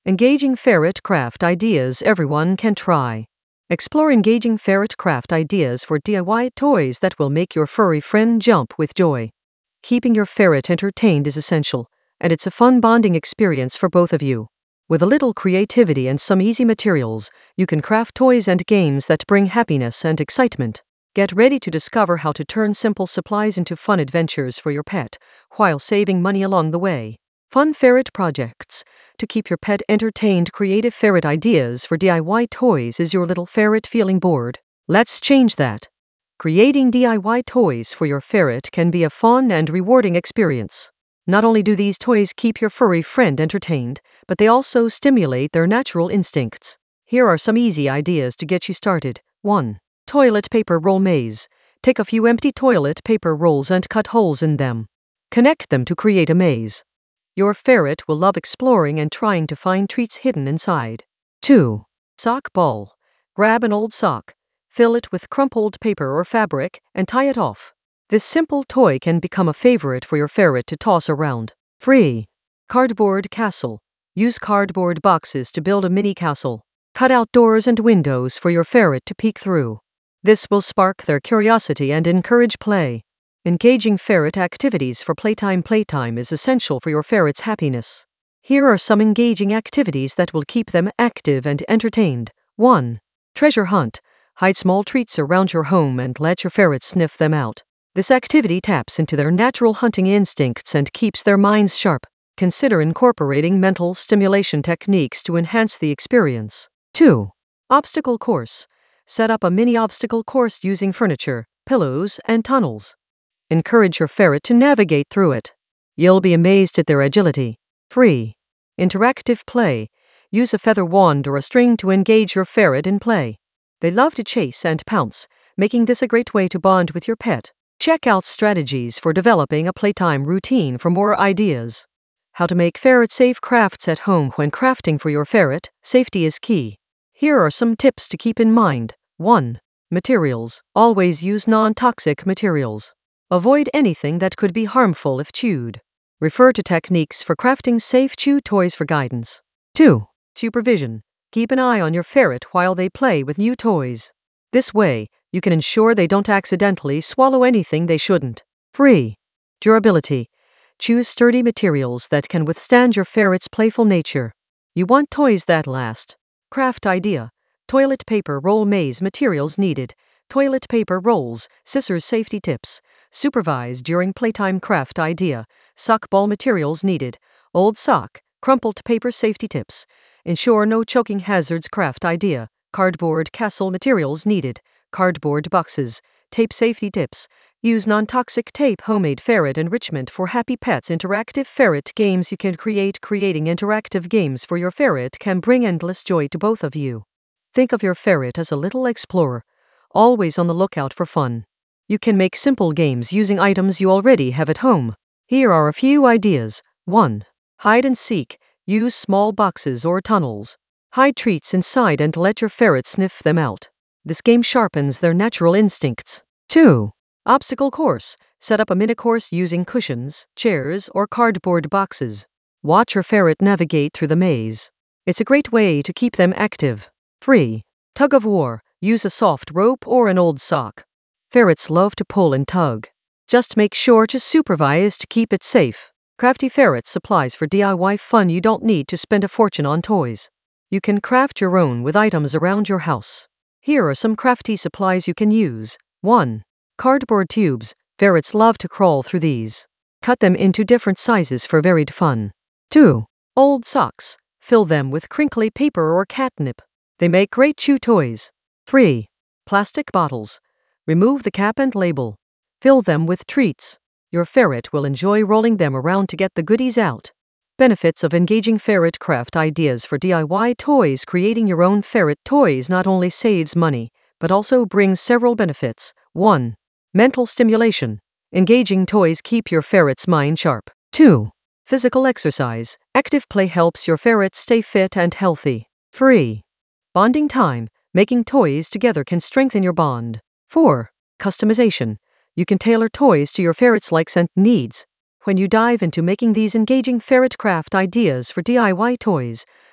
Engaging ferret craft ideas everyone can try. Explore engaging ferret craft ideas for DIY toys that will make your furry friend jump with joy. Keeping your ferret entertained is essential, and it's a fun bonding experience for both of you. With a little creativity and some easy materials, you can craft toys and games that bring happiness and excitement. Get ready to discover how to turn simple supplies into fun adventures for your pet, while saving money along the way. Fun ferret projects. To keep your pet entertained, creative ferret ideas for DIY toys is your little ferret feeling bored. Let's change that. Creating DIY toys for your ferret can be a fun and rewarding experience. Not only do these toys keep your furry friend entertained, but they also stimulate their natural instincts. Here are some easy ideas to get you started. 1. Toilet paper roll maze. Take a few empty toilet paper rolls and cut holes in them. Connect them to create a maze. Your ferret will love exploring and trying to find treats hidden inside. 2. Sock ball. Grab an old sock, fill it with crumpled paper or fabric, and tie it off. This simple toy can become a favorite for your ferret to toss around. 3. Cardboard castle. Use cardboard boxes to build a mini castle. Cut out doors and windows for your ferret to peek through. This will spark their curiosity and encourage play. Engaging ferret activities for playtime. Playtime is essential for your ferret's happiness. Here are some engaging activities that will keep them active and entertained. 1. Treasure hunt. Hide small treats around your home and let your ferret sniff them out. This activity taps into their natural hunting instincts and keeps their minds sharp. Consider incorporating mental stimulation techniques to enhance the experience. 2. Obstacle course. Set up a mini obstacle course using furniture, pillows, and tunnels. Encourage your ferret to navigate through it. You'll be amazed at their agility. 3. Interactive play. Use a feather wand or a string to engage your ferret in play. They love to chase and pounce, making this a great way to bond with your pet. Check out strategies for developing a playtime routine for more ideas. How to make ferret-safe crafts at home. When crafting for your ferret, safety is key. Here are some tips to keep in mind. 1. Materials. Always use non-toxic materials. Avoid anything that could be harmful if chewed. Refer to techniques for crafting safe chew toys for guidance. 2. Supervision. Keep an eye on your ferret while they play with new toys. This way, you can ensure they don't accidentally swallow anything they shouldn't. 3. Durability. Choose sturdy materials that can withstand your ferret's playful nature. You want toys that last. Craft idea. Toilet paper roll maze. Materials needed. Toilet paper rolls, scissors. Safety tips. Supervise during playtime. Craft idea. Sock ball. Materials needed. Old sock, crumpled paper. Safety tips. Ensure no choking hazards. Craft idea. Cardboard castle. Materials needed. Cardboard boxes. Tape. Safety tips. Use non-toxic tape. Homemade ferret enrichment for happy pets. Interactive ferret games you can create. Creating interactive games for your ferret can bring endless joy to both of you. Think of your ferret as a little explorer, always on the lookout for fun. You can make simple games using items you already have at home. Here are a few ideas. 1. Hide and seek. Use small boxes or tunnels. Hide treats inside and let your ferret sniff them out. This game sharpens their natural instincts. 2. Obstacle course. Set up a mini course using cushions, chairs, or cardboard boxes. Watch your ferret navigate through the maze. It's a great way to keep them active. 3. Tug of war. Use a soft rope or an old sock. Ferrets love to pull and tug. Just make sure to supervise to keep it safe. Crafty ferret supplies for DIY fun. You don't need to spend a fortune on toys. You can craft your own with items around your house. Here are some crafty supplies you can use. 1. Cardboard tubes. Ferrets love to crawl through these. Cut them into different sizes for varied fun. 2. Old socks. Fill them with crinkly paper or catnip. They make great chew toys. 3. Plastic bottles. Remove the cap and label. Fill them with treats. Your ferret will enjoy rolling them around to get the goodies out. Benefits of engaging ferret craft ideas for DIY toys. Creating your own ferret toys not only saves money, but also brings several benefits. 1. Mental stimulation. Engaging toys keep your ferret's mind sharp. 2. Physical exercise. Active play helps your ferret stay fit and healthy. 3. Bonding time. Making toys together can strengthen your bond. 4. Customization. You can tailor toys to your ferret's likes and needs. When you dive into making these engaging ferret craft ideas for DIY toys,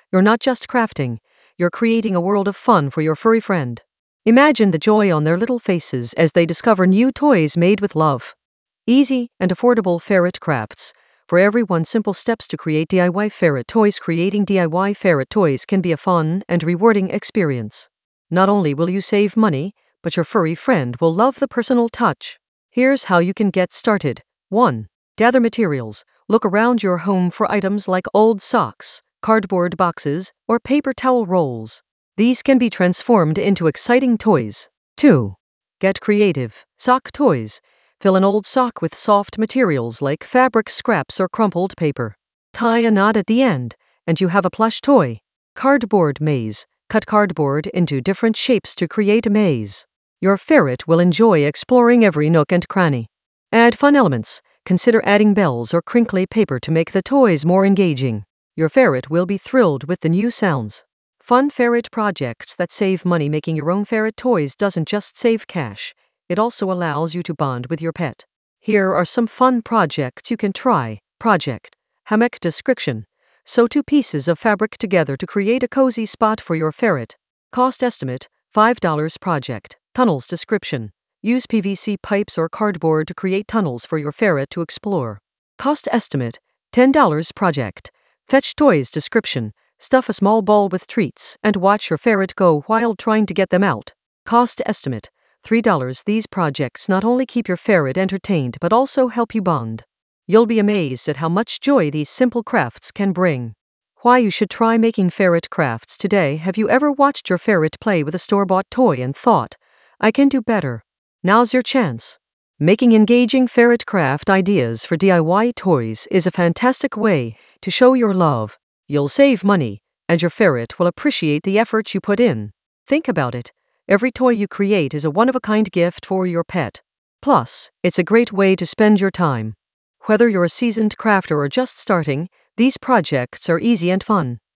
You're not just crafting, you're creating a world of fun for your furry friend. Imagine the joy on their little faces as they discover new toys made with love. Easy and affordable ferret crafts. For everyone, simple steps to create DIY ferret toys. Creating DIY ferret toys can be a fun and rewarding experience. Not only will you save money, but your furry friend will love the personal touch. Here's how you can get started. 1. Gather materials. Look around your home for items like old socks, cardboard boxes, or paper towel rolls. These can be transformed into exciting toys. 2. Get creative. Sock toys. Fill an old sock with soft materials like fabric scraps or crumpled paper. Tie a knot at the end, and you have a plush toy. Cardboard maze. Cut cardboard into different shapes to create a maze. Your ferret will enjoy exploring every nook and cranny. Add fun elements. Consider adding bells or crinkly paper to make the toys more engaging. Your ferret will be thrilled with the new sounds. Fun ferret projects that save money. Making your own ferret toys doesn't just save cash, it also allows you to bond with your pet. Here are some fun projects you can try. Project Hammock. Description: sew 2 pieces of fabric together to create a cozy spot for your ferret. Cost estimate: $5. Project Tunnels. Description: use PVC pipes or cardboard to create tunnels for your ferret to explore. Cost estimate: $10. Project Fetch Toys. Description: stuff a small ball with treats and watch your ferret go wild trying to get them out. Cost estimate: $3. These projects not only keep your ferret entertained but also help you bond. You'll be amazed at how much joy these simple crafts can bring. Why you should try making ferret crafts today. Have you ever watched your ferret play with a store-bought toy and thought, I can do better? Now's your chance. Making engaging ferret craft ideas for DIY toys is a fantastic way to show your love. You'll save money, and your ferret will appreciate the effort you put in. Think about it. Every toy you create is a one-of-a-kind gift for your pet. Plus, it's a great way to spend your time. Whether you're a seasoned crafter or just starting, these projects are easy and fun.